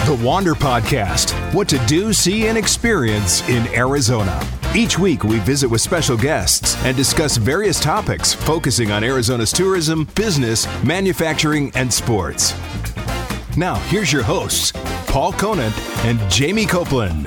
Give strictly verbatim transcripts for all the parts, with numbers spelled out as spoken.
The Wander Podcast, what to do, see, and experience in Arizona. Each week, we visit with special guests and discuss various topics focusing on Arizona's tourism, business, manufacturing, and sports. Now, here's your hosts, Paul Conant and Jamie Copeland.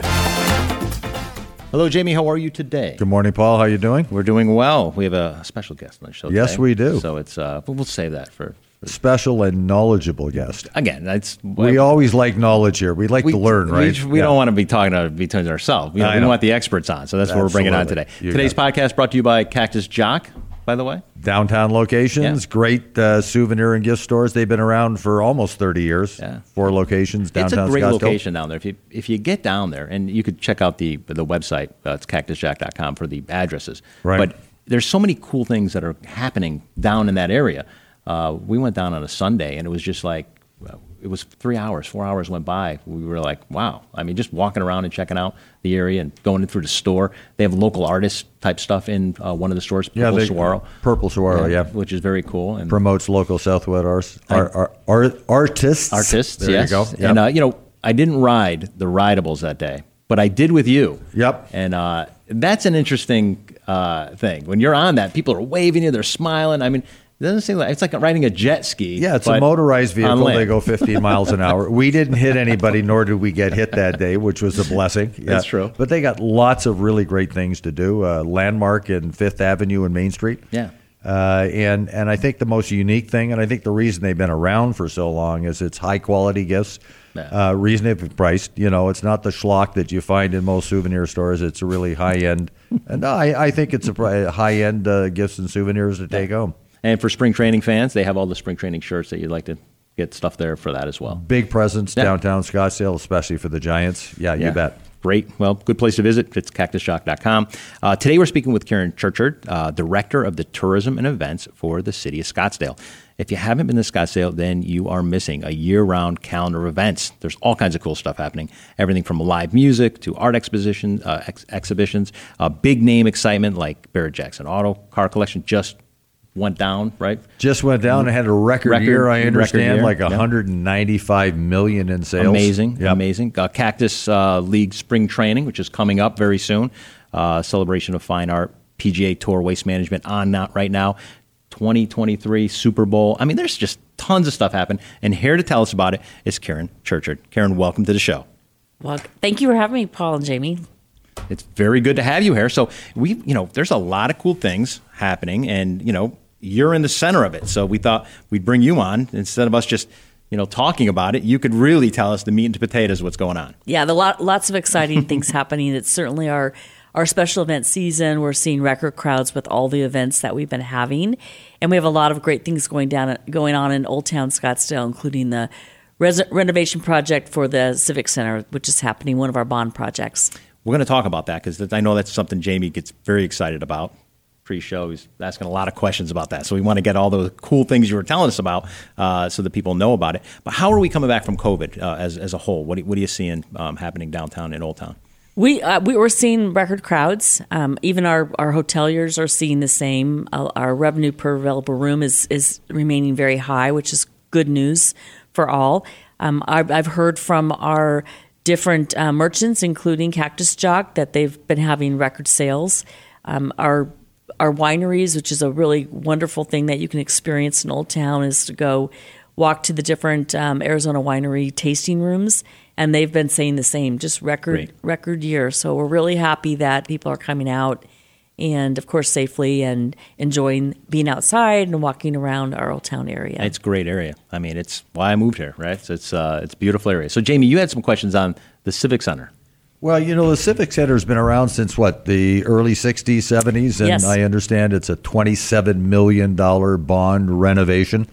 Hello, Jamie. How are you today? Good morning, Paul. How are you doing? We're doing well. We have a special guest on the show today. Yes, we do. So it's uh, we'll save that for... Special and knowledgeable guest. Again, that's we always like knowledge here. We like we, to learn, right? We, we yeah. don't want to be talking to between ourselves. We, we want the experts on, so that's Absolutely. What we're bringing on today. You Today's podcast brought to you by Cactus Jock, by the way. Downtown locations, yeah. great uh, souvenir and gift stores. They've been around for almost thirty years. Yeah. Four locations downtown. It's a great Scottsdale. location down there. If you if you get down there, and you could check out the the website, uh, it's cactus jack dot com for the addresses. Right. But there's so many cool things that are happening down in that area. Uh, we went down on a Sunday, and it was just like, it was three hours, four hours went by. We were like, wow. I mean, just walking around and checking out the area and going in through the store. They have local artist type stuff in uh, one of the stores, Purple yeah, they, Saguaro. Purple Saguaro, yeah, yeah. Which is very cool. And promotes local Southwood art, art, art, art, artists. Artists, there yes. you go. Yep. And, uh, you know, I didn't ride the rideables that day, but I did with you. Yep. And uh, that's an interesting uh, thing. When you're on that, people are waving you, they're smiling. I mean, it doesn't seem like it's like riding a jet ski. Yeah, it's a motorized vehicle. They go fifteen miles an hour. We didn't hit anybody, nor did we get hit that day, which was a blessing. Yeah. That's true. But they got lots of really great things to do. Uh, landmark in Fifth Avenue and Main Street. Yeah. Uh, and and I think the most unique thing, and I think the reason they've been around for so long, is it's high quality gifts, yeah. uh, reasonably priced. You know, it's not the schlock that you find in most souvenir stores. It's a really high end, and I, I think it's a high end uh, gifts and souvenirs to take yeah. home. And for spring training fans, they have all the spring training shirts that you'd like to get stuff there for that as well. Big presence yeah. downtown Scottsdale, especially for the Giants. Yeah, yeah. you bet. Great. Well, good place to visit. It's cactus jock dot com. Uh, today we're speaking with Karen Churchard, uh, Director of the Tourism and Events for the City of Scottsdale. If you haven't been to Scottsdale, then you are missing a year-round calendar of events. There's all kinds of cool stuff happening. Everything from live music to art exposition, uh, ex- exhibitions, uh, big-name excitement like Barrett Jackson Auto Car Collection just went down, right? Just went down and had a record, record year, I understand, year. like one hundred ninety-five yep. million in sales. Amazing, yep. amazing. Uh, Cactus uh, League Spring Training, which is coming up very soon. Uh, celebration of Fine Art, P G A Tour Waste Management on now, right now. twenty twenty-three Super Bowl. I mean, there's just tons of stuff happening. And here to tell us about it is Karen Churchard. Karen, welcome to the show. Well, thank you for having me, Paul and Jamie. It's very good to have you here. So we, you know, there's a lot of cool things happening, and you know, you're in the center of it. So we thought we'd bring you on instead of us just, you know, talking about it. You could really tell us the meat and potatoes of what's going on. Yeah, the lot, lots of exciting things happening. It's certainly our our special event season. We're seeing record crowds with all the events that we've been having, and we have a lot of great things going down going on in Old Town Scottsdale, including the res- renovation project for the Civic Center, which is happening, one of our bond projects. We're going to talk about that because I know that's something Jamie gets very excited about. Pre-show, he's asking a lot of questions about that. So we want to get all the cool things you were telling us about uh, so that people know about it. But how are we coming back from COVID uh, as as a whole? What, do, what are you seeing um, happening downtown in Old Town? We uh, we were seeing record crowds. Um, even our, our hoteliers are seeing the same. Uh, our revenue per available room is, is remaining very high, which is good news for all. Um, I've, I've heard from our different uh, merchants, including Cactus Jock, that they've been having record sales. Um, our Our wineries, which is a really wonderful thing that you can experience in Old Town, is to go walk to the different um, Arizona winery tasting rooms, and they've been saying the same, just record Great. record year. So we're really happy that people are coming out and, of course, safely and enjoying being outside and walking around our Old Town area. It's a great area. I mean, it's why I moved here, right? So it's uh, it's a beautiful area. So, Jamie, you had some questions on the Civic Center. Well, you know, the Civic Center has been around since, what, the early sixties, seventies? And yes. I understand it's a twenty-seven million dollars bond renovation.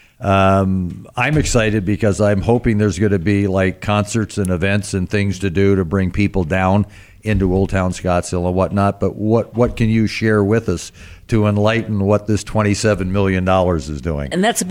Um, I'm excited because I'm hoping there's going to be, like, concerts and events and things to do to bring people down into Old Town Scottsdale and whatnot. But what, what can you share with us to enlighten what this twenty-seven million dollars is doing? And that's a big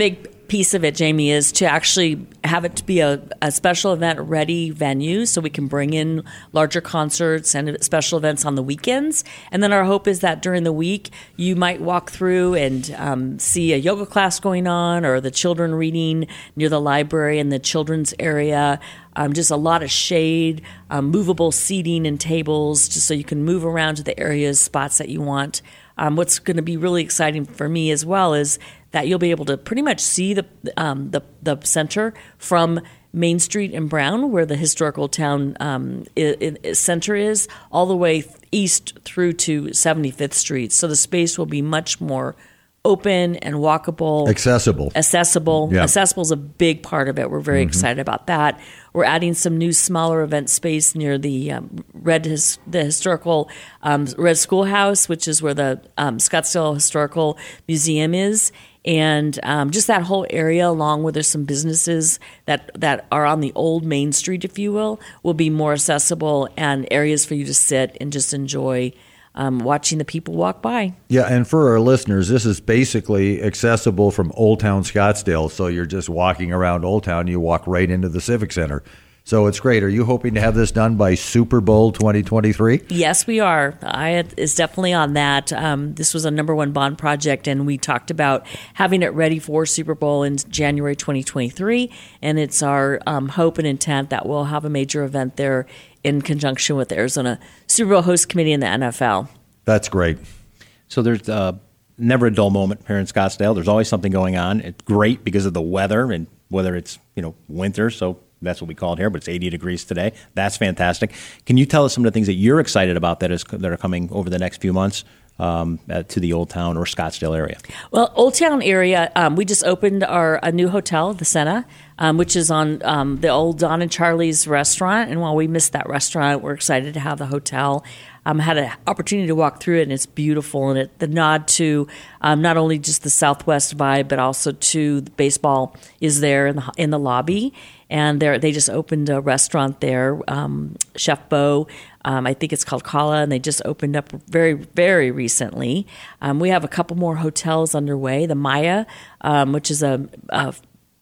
piece of it, Jamie, is to actually have it to be a, a special event ready venue so we can bring in larger concerts and special events on the weekends. And then our hope is that during the week, you might walk through and um, see a yoga class going on or the children reading near the library in the children's area. Um, just a lot of shade, um, movable seating and tables, just so you can move around to the areas, spots that you want. Um, what's going to be really exciting for me as well is that you'll be able to pretty much see the um, the, the center from Main Street in Brown, where the historical town um, I- I center is, all the way east through to seventy-fifth Street. So the space will be much more open and walkable. Accessible. Accessible. Yeah. Accessible is a big part of it. We're very mm-hmm. excited about that. We're adding some new smaller event space near the um, Red his, the historical um, Red Schoolhouse, which is where the um, Scottsdale Historical Museum is. And um, just that whole area, along with there's some businesses that, that are on the old Main Street, if you will, will be more accessible and areas for you to sit and just enjoy Um, watching the people walk by. Yeah, and for our listeners, this is basically accessible from Old Town Scottsdale. So you're just walking around Old Town, you walk right into the Civic Center. So it's great. Are you hoping to have this done by Super Bowl twenty twenty-three? Yes, we are. I is definitely on that. Um, this was a number one bond project, and we talked about having it ready for Super Bowl in January twenty twenty-three. And it's our um, hope and intent that we'll have a major event there in conjunction with the Arizona Super Bowl host committee and the N F L. That's great. So there's uh, never a dull moment here in Scottsdale. There's always something going on. It's great because of the weather, and whether it's you know winter, so that's what we call it here, but it's eighty degrees today. That's fantastic. Can you tell us some of the things that you're excited about that is that are coming over the next few months um, uh, to the Old Town or Scottsdale area? Well, Old Town area, um, we just opened our a new hotel, the Senna, um, which is on um, the old Don and Charlie's restaurant. And while we missed that restaurant, we're excited to have the hotel. Um, had an opportunity to walk through it, and it's beautiful. And it, the nod to um, not only just the Southwest vibe, but also to the baseball is there in the in the lobby. And they they just opened a restaurant there, um, Chef Bo. Um, I think it's called Kala, and they just opened up very, very recently. Um, we have a couple more hotels underway. The Maya, um, which is a, a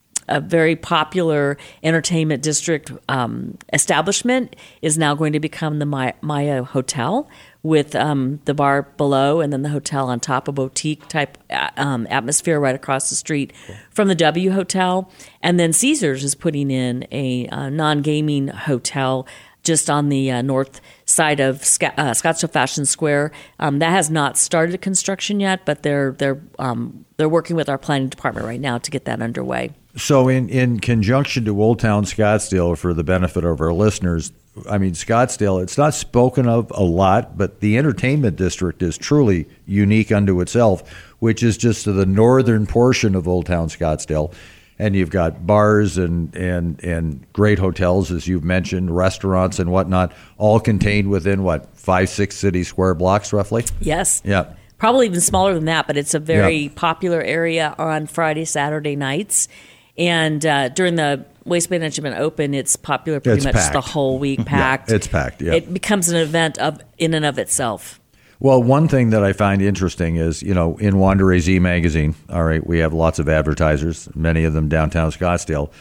a very popular entertainment district um, establishment, is now going to become the Maya, Maya Hotel, with um, the bar below and then the hotel on top, a boutique type um, atmosphere right across the street cool. from the W Hotel. And then Caesars is putting in a uh, non-gaming hotel just on the uh, north side of Sc- uh, Scottsdale Fashion Square. Um, that has not started construction yet, but they're they're um, they're working with our planning department right now to get that underway. So in, in conjunction to Old Town Scottsdale, for the benefit of our listeners, I mean, Scottsdale, it's not spoken of a lot, but the entertainment district is truly unique unto itself, which is just to the northern portion of Old Town Scottsdale. And you've got bars and, and, and great hotels, as you've mentioned, restaurants and whatnot, all contained within, what, five, six city square blocks roughly? Yes. Yeah. Probably even smaller than that, but it's a very yeah. popular area on Friday, Saturday nights. And uh, during the Waste Management Open, it's popular pretty it's much packed. the whole week, packed. Yeah, it's packed, yeah. It becomes an event of in and of itself. Well, one thing that I find interesting is, you know, in Wander A Z magazine, all right, we have lots of advertisers, many of them downtown Scottsdale.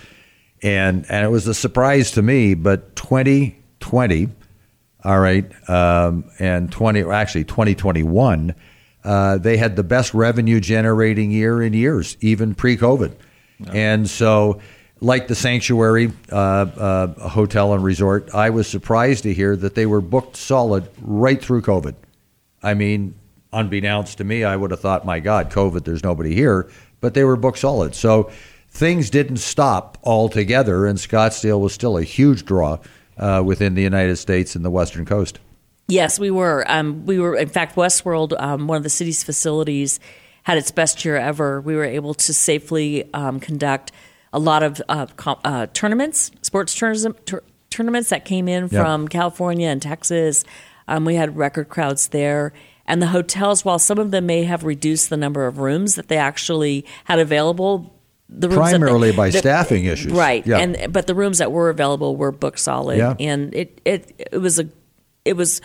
And and it was a surprise to me, but twenty twenty, all right, um, and twenty actually twenty twenty-one, uh, they had the best revenue generating year in years, even pre-COVID. No. And so, like the Sanctuary uh, uh, Hotel and Resort, I was surprised to hear that they were booked solid right through COVID. I mean, unbeknownst to me, I would have thought, my God, COVID, there's nobody here. But they were booked solid. So things didn't stop altogether, and Scottsdale was still a huge draw uh, within the United States and the Western Coast. Yes, we were. Um, we were, in fact, Westworld, um, one of the city's facilities, had its best year ever. We were able to safely um, conduct a lot of uh, com- uh, tournaments, sports tourism, tur- tournaments that came in from yep. California and Texas. Um, we had record crowds there. And the hotels, while some of them may have reduced the number of rooms that they actually had available, the rooms primarily they, by the, staffing issues, right? Yeah. And but the rooms that were available were booked solid, yeah. and it, it it was a it was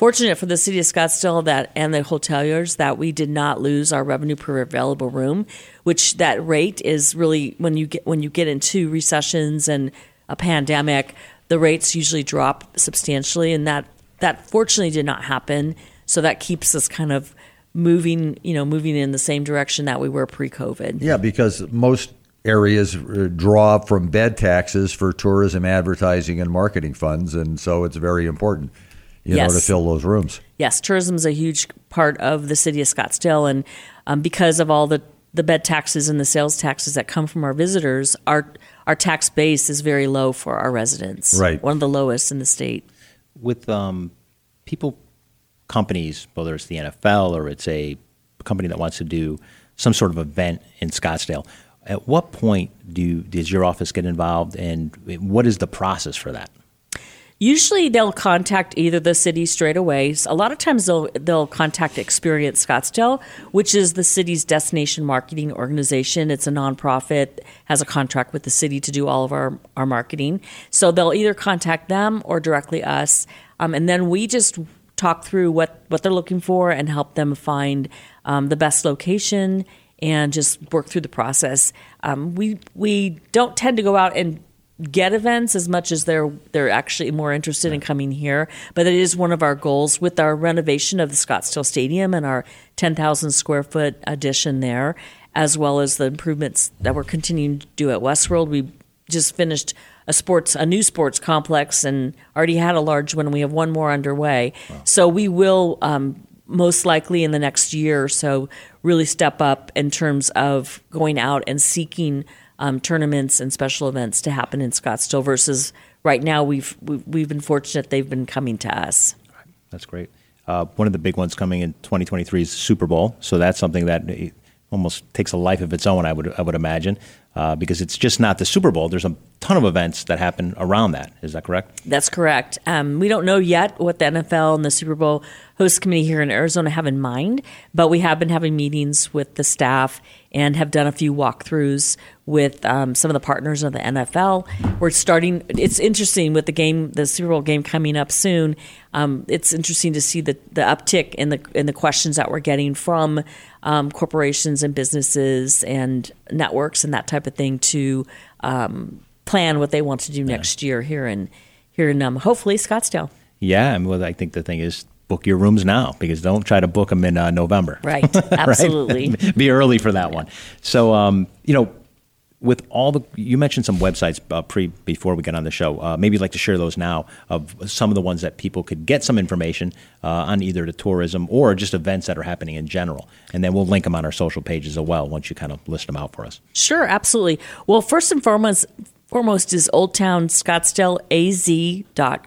fortunate for the city of Scottsdale that and the hoteliers that we did not lose our revenue per available room, which that rate is really when you get when you get into recessions and a pandemic, the rates usually drop substantially, and that that fortunately did not happen. So that keeps us kind of moving, you know, moving in the same direction that we were pre-COVID. Yeah, because most areas draw from bed taxes for tourism, advertising, and marketing funds, and so it's very important, you yes. know, to fill those rooms. Yes, tourism is a huge part of the city of Scottsdale, and um, because of all the, the bed taxes and the sales taxes that come from our visitors, our our tax base is very low for our residents. Right, one of the lowest in the state. With um, people. companies, whether it's the N F L or it's a company that wants to do some sort of event in Scottsdale, at what point do does your office get involved, and what is the process for that? Usually they'll contact either the city straight away. A lot of times they'll they'll contact Experience Scottsdale, which is the city's destination marketing organization. It's a nonprofit, has a contract with the city to do all of our, our marketing. So they'll either contact them or directly us. Um, and then we just talk through what, what they're looking for and help them find um, the best location and just work through the process. Um, we we don't tend to go out and get events as much as they're they're actually more interested in coming here. But it is one of our goals with our renovation of the Scottsdale Stadium and our ten thousand square foot addition there, as well as the improvements that we're continuing to do at Westworld. We just finished a sports a new sports complex and already had a large one. We have one more underway. Wow. So we will um, most likely in the next year or so really step up in terms of going out and seeking Um, tournaments and special events to happen in Scottsdale versus right now we've we've, we've been fortunate they've been coming to us. That's great. Uh, one of the big ones coming in twenty twenty-three is Super Bowl, so that's something that almost takes a life of its own, I would I would imagine, uh, because it's just not the Super Bowl. There's a ton of events that happen around that. Is that correct? That's correct. Um, we don't know yet what the N F L and the Super Bowl host committee here in Arizona have in mind, but we have been having meetings with the staff and have done a few walkthroughs with um, some of the partners of the N F L. We're starting. It's interesting with the game, the Super Bowl game coming up soon. Um, it's interesting to see the, the uptick in the in the questions that we're getting from um, corporations and businesses and networks and that type of thing to um, plan what they want to do yeah. next year here in here in um, hopefully Scottsdale. Yeah, I mean, well, I think the thing is, book your rooms now, because don't try to book them in uh, November. Right, absolutely. Right? Be early for that one. So, um, you know, with all the, you mentioned some websites uh, pre before we get on the show. Uh, maybe you'd like to share those now of some of the ones that people could get some information uh, on either the tourism or just events that are happening in general. And then we'll link them on our social pages as well once you kind of list them out for us. Sure, absolutely. Well, first and foremost, foremost is old town scottsdale a z dot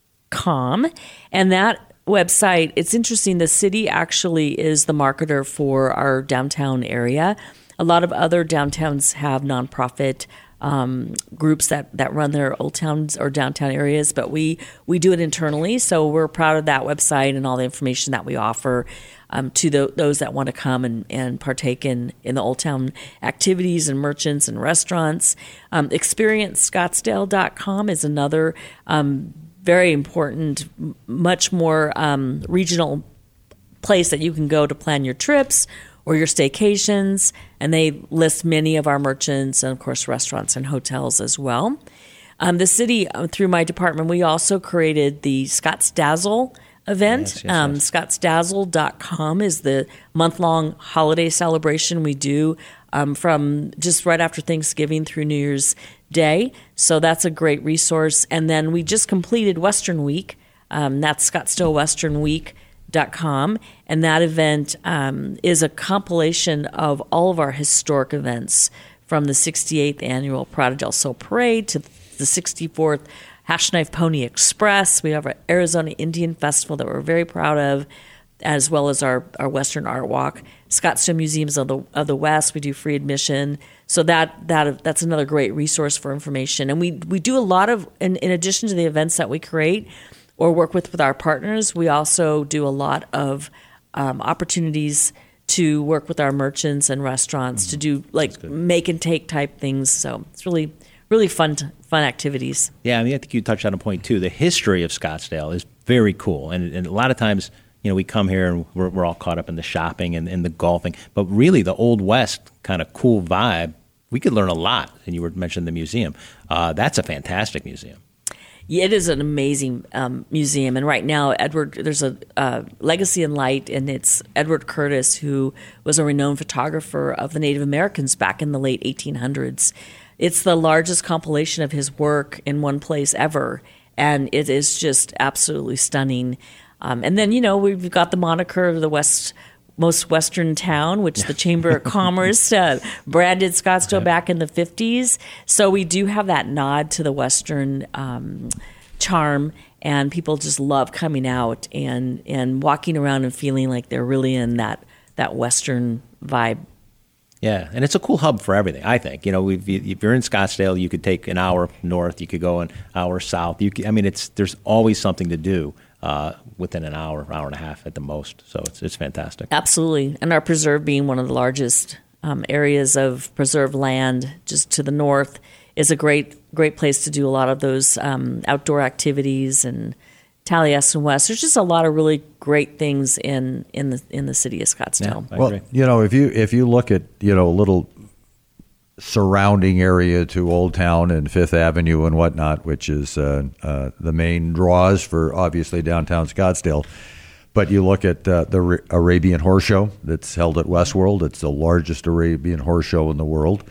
com. And that website, it's interesting, the city actually is the marketer for our downtown area. A lot of other downtowns have nonprofit um, groups that, that run their old towns or downtown areas, but we, we do it internally. So we're proud of that website and all the information that we offer um, to the, those that want to come and, and partake in, in the Old Town activities and merchants and restaurants. Um, experience scottsdale dot com is another um, very important, much more um, regional place that you can go to plan your trips or your staycations, and they list many of our merchants and, of course, restaurants and hotels as well. Um, the city, uh, through my department, we also created the Scottsdazzle event. Yes, yes, um, yes. Scottsdazzle dot com is the month-long holiday celebration we do um, from just right after Thanksgiving through New Year's Day. So that's a great resource. And then we just completed Western Week. Um, that's Scottsdale Western Week dot com, and that event um, is a compilation of all of our historic events from the sixty-eighth annual Prado del Sol Parade to the sixty-fourth Hash Knife Pony Express. We have our Arizona Indian Festival that we're very proud of, as well as our, our Western Art Walk. Scottsdale Museums of the of the West, we do free admission. So that that that's another great resource for information. And we, we do a lot of, in, in addition to the events that we create, or work with with our partners, we also do a lot of um, opportunities to work with our merchants and restaurants mm-hmm. to do like make and take type things. So it's really, really fun, to, fun activities. Yeah, I mean, I think you touched on a point too. The history of Scottsdale is very cool, and, and a lot of times, you know, we come here and we're, we're all caught up in the shopping and, and the golfing, but really the Old West kind of cool vibe, we could learn a lot. And you were mentioning the museum. Uh, that's a fantastic museum. Yeah, it is an amazing um, museum, and right now, Edward, there's a uh, Legacy in Light, and it's Edward Curtis, who was a renowned photographer of the Native Americans back in the late eighteen hundreds. It's the largest compilation of his work in one place ever, and it is just absolutely stunning. Um, and then, you know, we've got the moniker of the West. most western town, which the Chamber of Commerce uh, branded Scottsdale back in the fifties. So we do have that nod to the western um, charm, and people just love coming out and, and walking around and feeling like they're really in that, that western vibe. Yeah, and it's a cool hub for everything, I think. You know, if you're in Scottsdale, you could take an hour north, you could go an hour south. You could, I mean, it's there's always something to do uh, within an hour, hour and a half at the most. So it's it's fantastic. Absolutely. And our preserve being one of the largest um, areas of preserved land just to the north is a great great place to do a lot of those um, outdoor activities. And Taliesin West, there's just a lot of really great things in, in the in the city of Scottsdale. Yeah, well, you know, if you if you look at, you know, a little surrounding area to Old Town and Fifth Avenue and whatnot, which is uh, uh, the main draws for obviously downtown Scottsdale. But you look at uh, the Arabian Horse Show that's held at Westworld. It's the largest Arabian horse show in the world.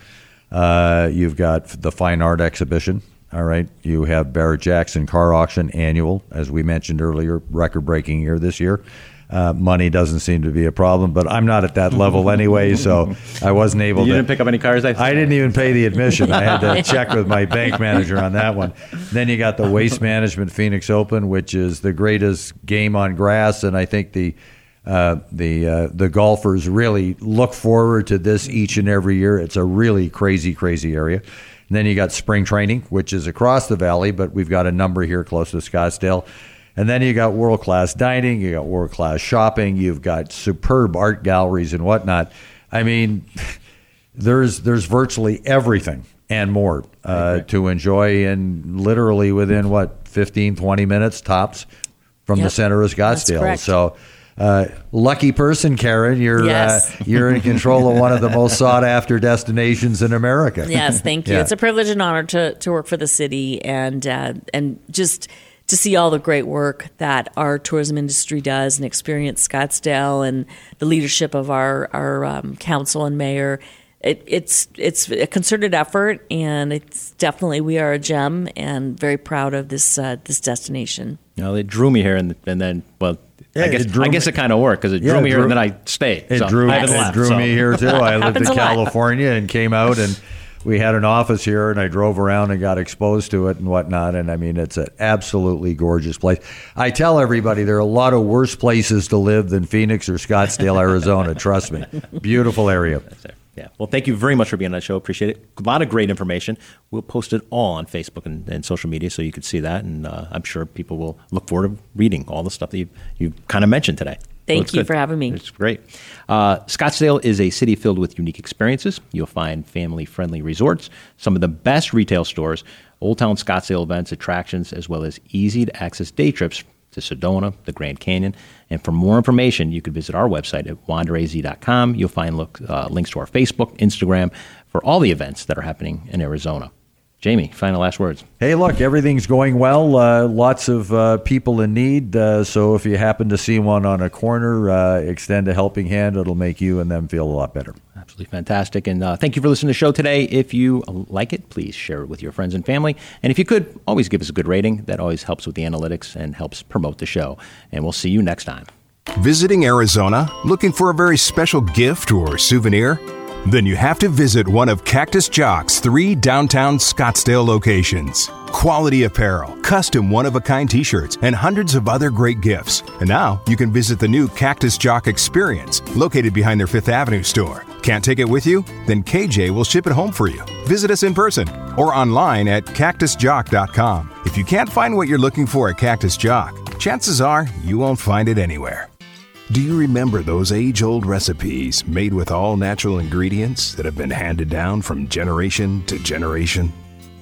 Uh, you've got the Fine Art Exhibition. All right. You have Barrett Jackson Car Auction Annual, as we mentioned earlier, record-breaking year this year. Uh, money doesn't seem to be a problem, but I'm not at that level anyway, so I wasn't able you to. You didn't pick up any cars? I, I didn't even pay the admission. I had to check with my bank manager on that one. Then you got the Waste Management Phoenix Open, which is the greatest game on grass, and I think the uh, the uh, the golfers really look forward to this each and every year. It's a really crazy, crazy area. And then you got spring training, which is across the valley, but we've got a number here close to Scottsdale. And then you got world-class dining, you got world-class shopping, you've got superb art galleries and whatnot. I mean, there's there's virtually everything and more uh, to enjoy, and literally within, what, fifteen, twenty minutes tops from yep. the center of Scottsdale. So uh, lucky person, Karen, you're yes. uh, you're in control of one of the most sought-after destinations in America. Yes, thank you. Yeah. It's a privilege and honor to, to work for the city, and uh, and just to see all the great work that our tourism industry does, and experience Scottsdale and the leadership of our our um, council and mayor. It, it's it's a concerted effort, and it's definitely, we are a gem, and very proud of this uh, this destination. You know, it drew me here, and, and then well. Yeah, I guess it I guess it kind of worked because it drew yeah, me drew, here and then I stayed. It so drew, I it left, drew so. me here too. I lived in a California and came out, and we had an office here, and I drove around and got exposed to it and whatnot. And I mean, it's an absolutely gorgeous place. I tell everybody there are a lot of worse places to live than Phoenix or Scottsdale, Arizona. Trust me. Beautiful area. Yeah. Well, thank you very much for being on the show. Appreciate it. A lot of great information. We'll post it all on Facebook and, and social media so you can see that. And uh, I'm sure people will look forward to reading all the stuff that you've, you've kind of mentioned today. Thank so you good. for having me. It's great. Uh, Scottsdale is a city filled with unique experiences. You'll find family-friendly resorts, some of the best retail stores, Old Town Scottsdale events, attractions, as well as easy-to-access day trips to Sedona, the Grand Canyon. And for more information, you can visit our website at wander a z dot com. You'll find look, uh, links to our Facebook, Instagram, for all the events that are happening in Arizona. Jamie, final last words. Hey, look, everything's going well. Uh, lots of uh, people in need. Uh, so if you happen to see one on a corner, uh, extend a helping hand. It'll make you and them feel a lot better. Absolutely fantastic. And uh, thank you for listening to the show today. If you like it, please share it with your friends and family. And if you could, always give us a good rating. That always helps with the analytics and helps promote the show. And we'll see you next time. Visiting Arizona? Looking for a very special gift or souvenir? Then you have to visit one of Cactus Jock's three downtown Scottsdale locations. Quality apparel, custom one-of-a-kind t-shirts, and hundreds of other great gifts. And now you can visit the new Cactus Jock Experience, located behind their Fifth Avenue store. Can't take it with you? Then K J will ship it home for you. Visit us in person or online at cactus jock dot com. If you can't find what you're looking for at Cactus Jock, chances are you won't find it anywhere. Do you remember those age-old recipes made with all natural ingredients that have been handed down from generation to generation?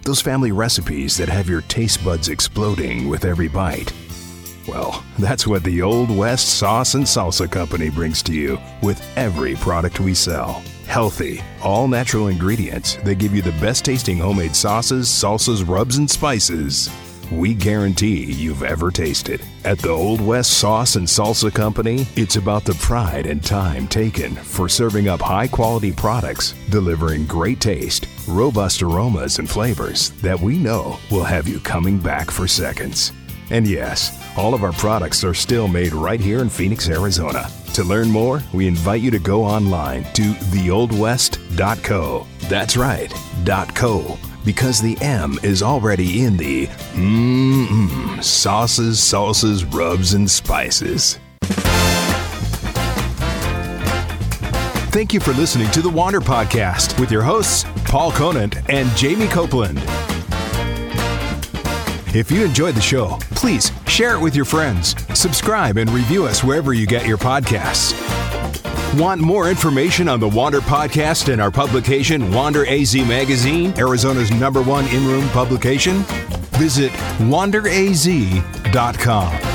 Those family recipes that have your taste buds exploding with every bite. Well, that's what the Old West Sauce and Salsa Company brings to you with every product we sell. Healthy, all-natural ingredients that give you the best-tasting homemade sauces, salsas, rubs, and spices we guarantee you've ever tasted. At the Old West Sauce and Salsa Company, it's about the pride and time taken for serving up high-quality products, delivering great taste, robust aromas and flavors that we know will have you coming back for seconds. And yes, all of our products are still made right here in Phoenix, Arizona. To learn more, we invite you to go online to the old west dot co. That's right, .co. Because the M is already in the mmm sauces, salsas, rubs, and spices. Thank you for listening to the Wander Podcast with your hosts, Paul Conant and Jamie Copeland. If you enjoyed the show, please share it with your friends, subscribe, and review us wherever you get your podcasts. Want more information on the Wander Podcast and our publication, Wander A Z Magazine, Arizona's number one in-room publication? Visit wander a z dot com.